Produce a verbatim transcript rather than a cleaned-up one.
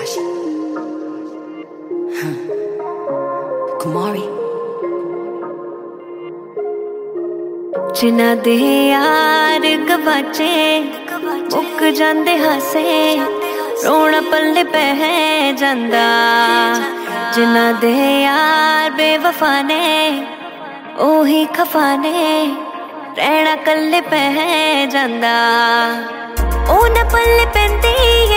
Kumari जिन्हां दे यार गवाचे मुक जांदे हासे रोना पल्ले पै जांदा जिन्हां दे यार बेवफा ने ओही खफा ने रहना कल्ले पै जांदा ओ ना पल्ले पैंदी